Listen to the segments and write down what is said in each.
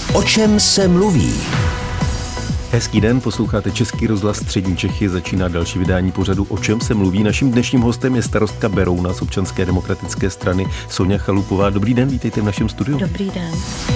O čem se mluví? Hezký den, posloucháte Český rozhlas Střední Čechy, začíná další vydání pořadu O čem se mluví. Naším dnešním hostem je starostka Berouna z Občanské demokratické strany Soňa Chalupová. Dobrý den, vítejte v našem studiu. Dobrý den.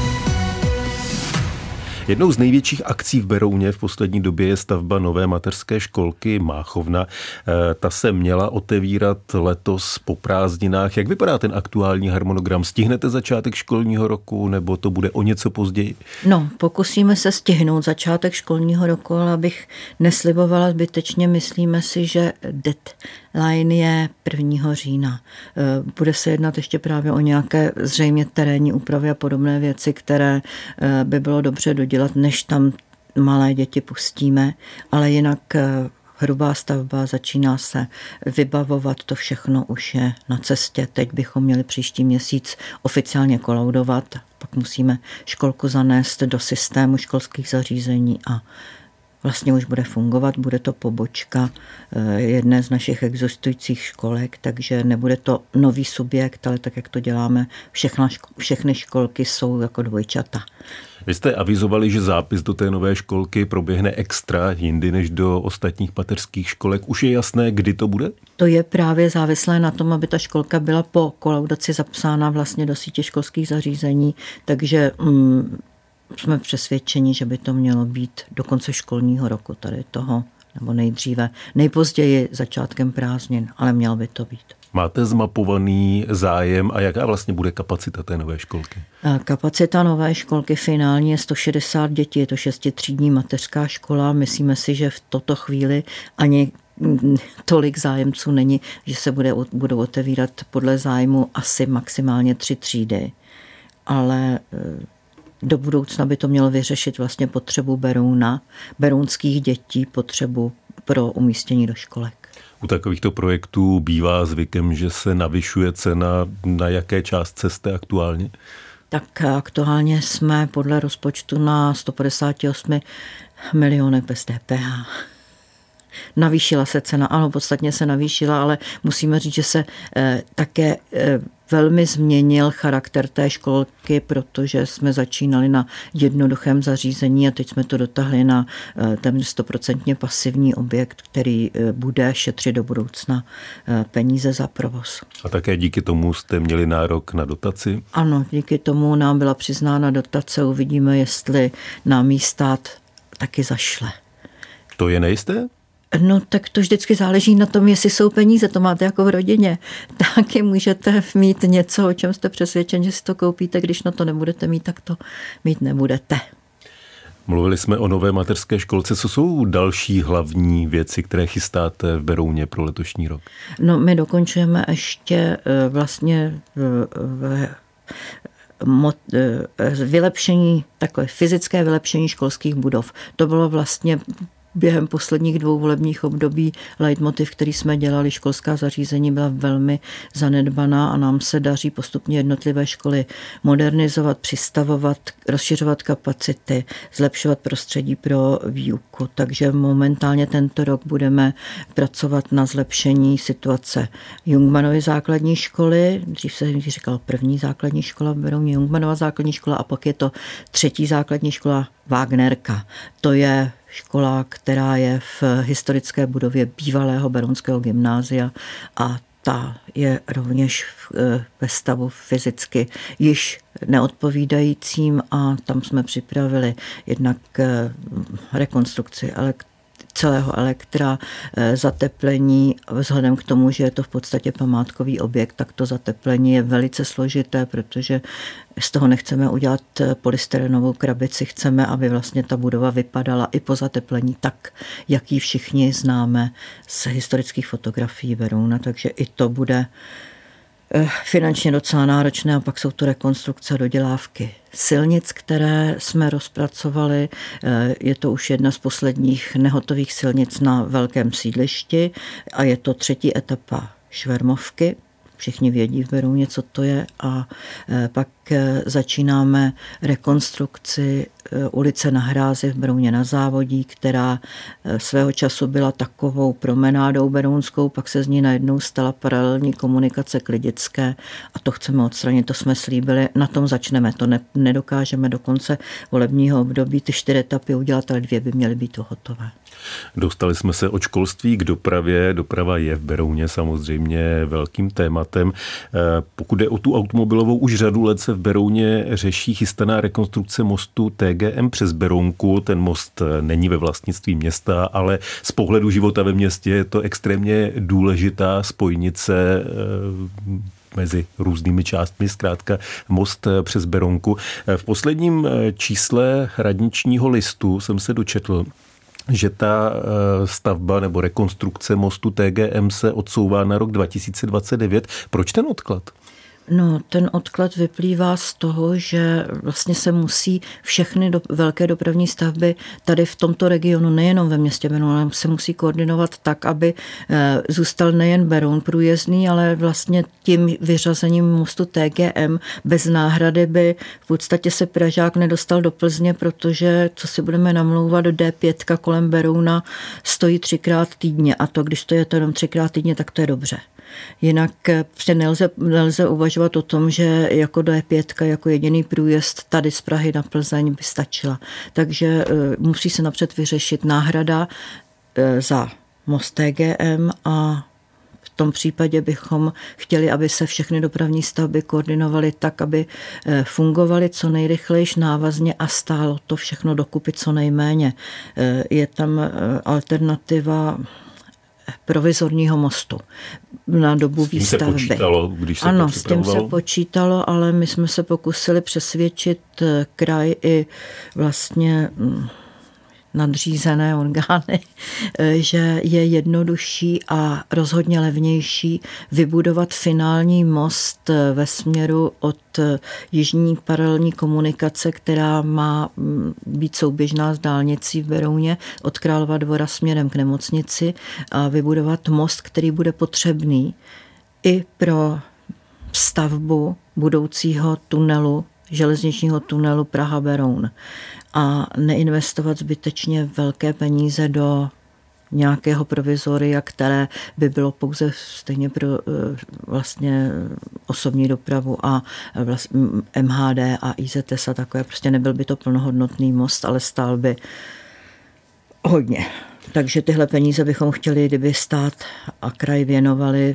Jednou z největších akcí v Berouně v poslední době je stavba nové mateřské školky Máchovna. Ta se měla otevírat letos po prázdninách. Jak vypadá ten aktuální harmonogram? Stihnete začátek školního roku nebo to bude o něco později? No, pokusíme se stihnout začátek školního roku, ale abych neslibovala zbytečně, myslíme si, že deadline je 1. října. Bude se jednat ještě právě o nějaké zřejmě terénní úpravy a podobné věci, které by bylo dobře dodělat, než tam malé děti pustíme, ale jinak hrubá stavba začíná se vybavovat, to všechno už je na cestě. Teď bychom měli příští měsíc oficiálně kolaudovat, pak musíme školku zanést do systému školských zařízení a vlastně už bude fungovat, bude to pobočka jedné z našich existujících školek, takže nebude to nový subjekt, ale tak, jak to děláme, všechny školky jsou jako dvojčata. Vy jste avizovali, že zápis do té nové školky proběhne extra jindy než do ostatních mateřských školek. Už je jasné, kdy to bude? To je právě závislé na tom, aby ta školka byla po kolaudaci zapsána vlastně do sítě školských zařízení, takže jsme přesvědčeni, že by to mělo být do konce školního roku tady toho, nebo nejdříve, nejpozději začátkem prázdnin, ale mělo by to být. Máte zmapovaný zájem a jaká vlastně bude kapacita té nové školky? Kapacita nové školky finálně je 160 dětí, je to 6třídní mateřská škola. Myslíme si, že v toto chvíli ani tolik zájemců není, že se budou otevírat podle zájmu asi maximálně 3 třídy, ale do budoucna by to mělo vyřešit vlastně potřebu Berouna, berounských dětí, potřebu pro umístění do školek. U takovýchto projektů bývá zvykem, že se navyšuje cena. Na jaké částce jste aktuálně? Tak aktuálně jsme podle rozpočtu na 158 milionech bez DPH. Navýšila se cena, ano, podstatně se navýšila, ale musíme říct, že se také velmi změnil charakter té školky, protože jsme začínali na jednoduchém zařízení a teď jsme to dotáhli na téměř 100% pasivní objekt, který bude šetřit do budoucna peníze za provoz. A také díky tomu jste měli nárok na dotaci? Ano, díky tomu nám byla přiznána dotace, uvidíme, jestli nám jí stát taky zašle. To je nejisté? No tak to vždycky záleží na tom, jestli jsou peníze, to máte jako v rodině. Taky můžete mít něco, o čem jste přesvědčeni, že si to koupíte, když na to nebudete mít, tak to mít nebudete. Mluvili jsme o nové mateřské školce. Co jsou další hlavní věci, které chystáte v Berouně pro letošní rok? No my dokončujeme ještě vlastně vylepšení, takové fyzické vylepšení školských budov. To bylo vlastně během posledních 2 volebních období leitmotiv, který jsme dělali, školská zařízení byla velmi zanedbaná a nám se daří postupně jednotlivé školy modernizovat, přistavovat, rozšiřovat kapacity, zlepšovat prostředí pro výuku. Takže momentálně tento rok budeme pracovat na zlepšení situace Jungmannovy základní školy. Dřív se říkalo 1. základní škola v Berouně, Jungmannova základní škola a pak je to 3. základní škola Wagnerka. To je škola, která je v historické budově bývalého berounského gymnázia a ta je rovněž ve stavu fyzicky již neodpovídajícím a tam jsme připravili jednak rekonstrukci celého elektra, zateplení, vzhledem k tomu, že je to v podstatě památkový objekt, tak to zateplení je velice složité, protože z toho nechceme udělat polystyrenovou krabici, chceme, aby vlastně ta budova vypadala i po zateplení tak, jak ji všichni známe z historických fotografií Berouna, takže i to bude finančně docela náročné a pak jsou to rekonstrukce a dodělávky silnic, které jsme rozpracovali. Je to už jedna z posledních nehotových silnic na velkém sídlišti a je to 3. etapa Švermovky. Všichni vědí v Berouně, co to je a pak začínáme rekonstrukci ulice Na Hrázi v Berouně na Závodí, která svého času byla takovou promenádou berounskou, pak se z ní najednou stala paralelní komunikace k Lidické a to chceme odstranit, to jsme slíbili, na tom začneme, to nedokážeme do konce volebního období, ty 4 etapy udělat, ale 2 by měly být hotové. Dostali jsme se od školství k dopravě. Doprava je v Berouně samozřejmě velkým tématem. Pokud jde o tu automobilovou, už řadu let se v Berouně řeší chystaná rekonstrukce mostu TGM přes Berounku. Ten most není ve vlastnictví města, ale z pohledu života ve městě je to extrémně důležitá spojnice mezi různými částmi, zkrátka most přes Berounku. V posledním čísle radničního listu jsem se dočetl, že ta stavba nebo rekonstrukce mostu TGM se odsouvá na rok 2029. Proč ten odklad? No, ten odklad vyplývá z toho, že vlastně se musí všechny velké dopravní stavby tady v tomto regionu, nejenom ve městě Beroun, ale se musí koordinovat tak, aby zůstal nejen Beroun průjezdný, ale vlastně tím vyřazením mostu TGM bez náhrady by v podstatě se Pražák nedostal do Plzně, protože, co si budeme namlouvat, D5 kolem Berouna stojí 3krát týdně a to, když to je to jenom 3krát týdně, tak to je dobře. Jinak nelze uvažovat o tom, že jako D5 jako jediný průjezd tady z Prahy na Plzeň by stačila. Takže musí se napřed vyřešit náhrada za most TGM a v tom případě bychom chtěli, aby se všechny dopravní stavby koordinovaly tak, aby fungovaly co nejrychlejš návazně a stálo to všechno dokupy co nejméně. Je tam alternativa provizorního mostu na dobu výstavby. S tím se počítalo, když se to ano, s tím se počítalo, ale my jsme se pokusili přesvědčit kraj i vlastně nadřízené orgány, že je jednodušší a rozhodně levnější vybudovat finální most ve směru od jižní paralelní komunikace, která má být souběžná s dálnicí v Berouně od Králova Dvora směrem k nemocnici a vybudovat most, který bude potřebný i pro stavbu budoucího tunelu, železničního tunelu Praha-Beroun a neinvestovat zbytečně velké peníze do nějakého provizoria, které by bylo pouze stejně pro vlastně osobní dopravu a vlastně MHD a IZS a takové. Prostě nebyl by to plnohodnotný most, ale stál by hodně. Takže tyhle peníze bychom chtěli, kdyby stát a kraj věnovali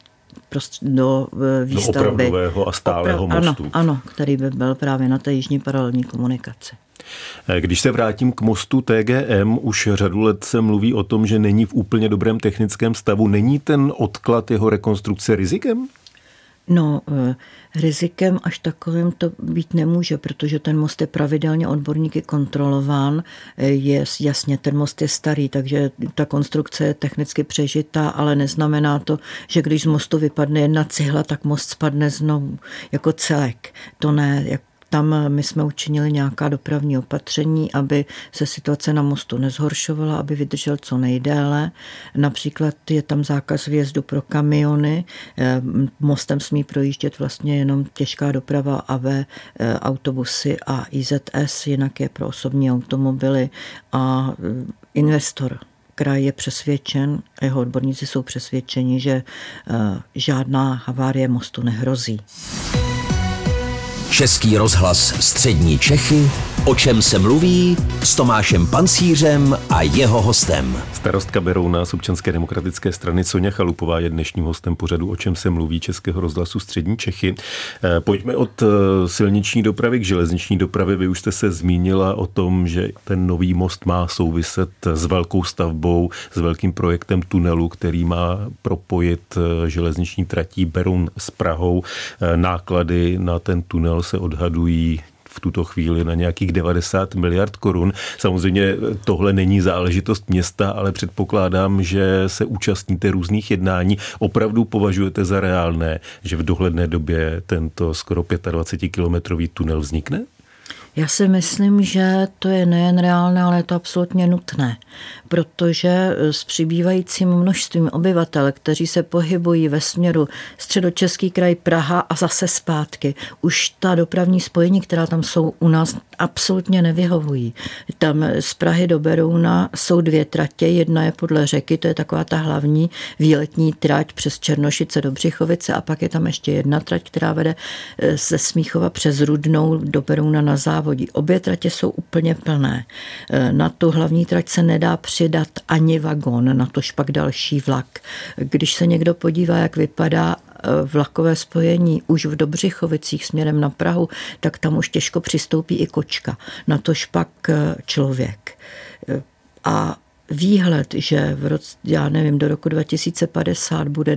do výstavby. Do opravdového a stálého mostu. Ano, který by byl právě na té jižní paralelní komunikaci. Když se vrátím k mostu TGM, už řadu let se mluví o tom, že není v úplně dobrém technickém stavu. Není ten odklad jeho rekonstrukce rizikem? No, rizikem až takovým to být nemůže, protože ten most je pravidelně odborníky kontrolován. Jasně, ten most je starý, takže ta konstrukce je technicky přežitá, ale neznamená to, že když z mostu vypadne jedna cihla, tak most spadne znovu jako celek. To ne, tam my jsme učinili nějaká dopravní opatření, aby se situace na mostu nezhoršovala, aby vydržel co nejdéle. Například je tam zákaz vjezdu pro kamiony. Mostem smí projíždět vlastně jenom těžká doprava AV, autobusy a IZS, jinak je pro osobní automobily a investor. Kraj je přesvědčen, jeho odborníci jsou přesvědčeni, že žádná havárie mostu nehrozí. Český rozhlas Střední Čechy, o čem se mluví, s Tomášem Pancířem a jeho hostem. Starostka Berouna z Občanské demokratické strany Soňa Chalupová je dnešním hostem pořadu O čem se mluví Českého rozhlasu Střední Čechy. Pojďme od silniční dopravy k železniční dopravě. Vy už jste se zmínila o tom, že ten nový most má souviset s velkou stavbou, s velkým projektem tunelu, který má propojit železniční tratí Beroun s Prahou. Náklady na ten tunel se odhadují v tuto chvíli na nějakých 90 miliard korun. Samozřejmě tohle není záležitost města, ale předpokládám, že se účastníte různých jednání. Opravdu považujete za reálné, že v dohledné době tento skoro 25-kilometrový tunel vznikne? Já si myslím, že to je nejen reálné, ale je to absolutně nutné, protože s přibývajícím množstvím obyvatel, kteří se pohybují ve směru Středočeský kraj, Praha a zase zpátky, už ta dopravní spojení, která tam jsou u nás, absolutně nevyhovují. Tam z Prahy do Berouna jsou 2 tratě, jedna je podle řeky, to je taková ta hlavní výletní trať přes Černošice do Břichovice a pak je tam ještě jedna trať, která vede ze Smíchova přes Rudnou do Berouna na Závodí. Obě tratě jsou úplně plné. Na tu hlavní trať se nedá přidat ani vagon, natož pak další vlak. Když se někdo podívá, jak vypadá vlakové spojení už v Dobřichovicích směrem na Prahu, tak tam už těžko přistoupí i kočka, natož pak člověk. A výhled, že do roku 2050 bude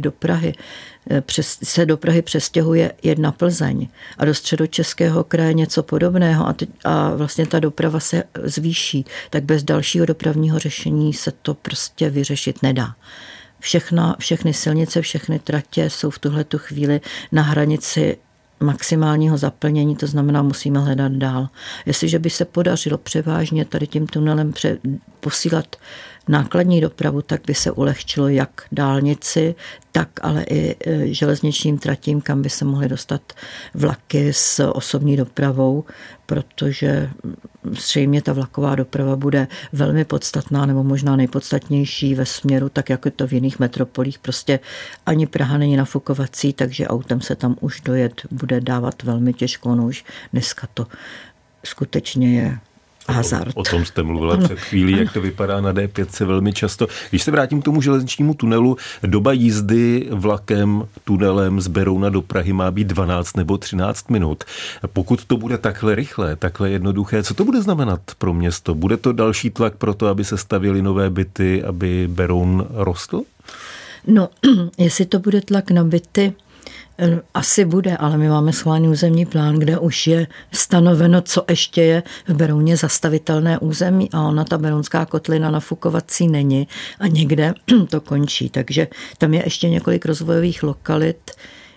se do Prahy přestěhuje jedna Plzeň a do Středočeského kraje něco podobného a vlastně ta doprava se zvýší, tak bez dalšího dopravního řešení se to prostě vyřešit nedá. Všechny silnice, všechny tratě jsou v tuhletu chvíli na hranici maximálního zaplnění, to znamená, musíme hledat dál. Jestliže by se podařilo převážně tady tím tunelem posílat nákladní dopravu, tak by se ulehčilo jak dálnici, tak ale i železničním tratím, kam by se mohly dostat vlaky s osobní dopravou, protože zřejmě ta vlaková doprava bude velmi podstatná nebo možná nejpodstatnější ve směru, tak jako je to v jiných metropolích. Prostě ani Praha není nafukovací, takže autem se tam už dojet bude dávat velmi těžko. No už dneska to skutečně je hazard. O tom jste mluvila před chvílí, jak to vypadá na D5 velmi často. Když se vrátím k tomu železničnímu tunelu, doba jízdy vlakem, tunelem z Berouna do Prahy má být 12 nebo 13 minut. Pokud to bude takhle rychlé, takhle jednoduché, co to bude znamenat pro město? Bude to další tlak pro to, aby se stavěly nové byty, aby Beroun rostl? No, jestli to bude tlak na byty, asi bude, ale my máme schválený územní plán, kde už je stanoveno, co ještě je v Berouně zastavitelné území a ona ta berounská kotlina nafukovací není a někde to končí. Takže tam je ještě několik rozvojových lokalit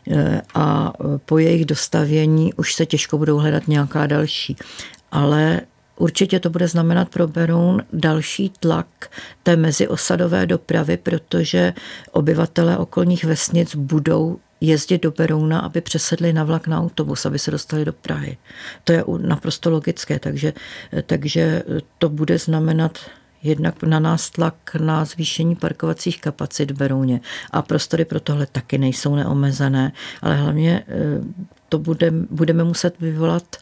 a po jejich dostavění už se těžko budou hledat nějaká další. Ale určitě to bude znamenat pro Beroun další tlak té meziosadové dopravy, protože obyvatelé okolních vesnic budou jezdit do Berouna, aby přesedli na vlak, na autobus, aby se dostali do Prahy. To je naprosto logické, takže to bude znamenat jednak na nás tlak na zvýšení parkovacích kapacit v Berouně a prostory pro tohle taky nejsou neomezené, ale hlavně to budeme muset vyvolat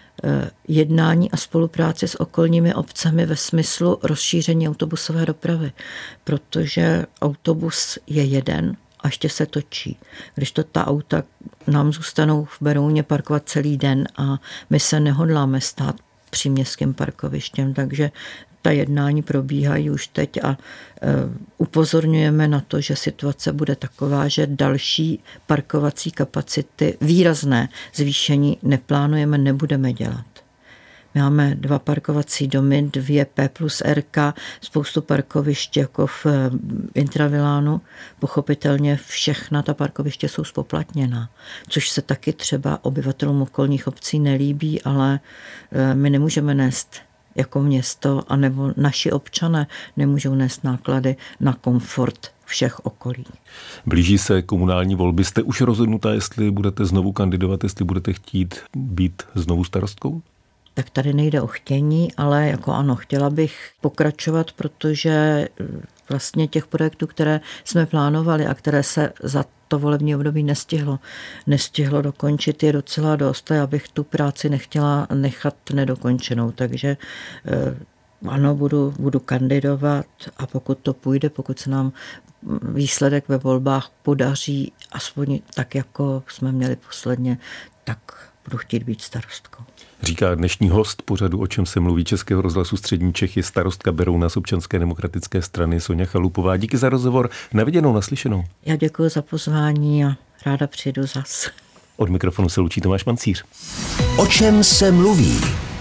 jednání a spolupráci s okolními obcemi ve smyslu rozšíření autobusové dopravy, protože autobus je jeden a ještě se točí. Když to ta auta nám zůstanou v Berouně parkovat celý den a my se nehodláme stát příměstským parkovištěm, takže ta jednání probíhají už teď a upozorňujeme na to, že situace bude taková, že další parkovací kapacity, výrazné zvýšení neplánujeme, nebudeme dělat. Máme 2 parkovací domy, 2 P+RK, spoustu parkovišť jako v Intravilánu. Pochopitelně všechna ta parkoviště jsou spoplatněná, což se taky třeba obyvatelům okolních obcí nelíbí, ale my nemůžeme nést jako město, anebo naši občané nemůžou nést náklady na komfort všech okolí. Blíží se komunální volby. Jste už rozhodnutá, jestli budete znovu kandidovat, jestli budete chtít být znovu starostkou? Tak tady nejde o chtění, ale jako ano, chtěla bych pokračovat, protože vlastně těch projektů, které jsme plánovali a které se za to volební období nestihlo dokončit, je docela dost a já bych tu práci nechtěla nechat nedokončenou, takže ano, budu kandidovat a pokud to půjde, pokud se nám výsledek ve volbách podaří, aspoň tak, jako jsme měli posledně, tak budu chtít být starostkou. Říká dnešní host pořadu O čem se mluví Českého rozhlasu Střední Čechy, starostka Berouna z Občanské demokratické strany Soňa Chalupová. Díky za rozhovor, na viděnou, naslyšenou. Já děkuji za pozvání a ráda přijedu zas. Od mikrofonu se loučí Tomáš Pancíř. O čem se mluví?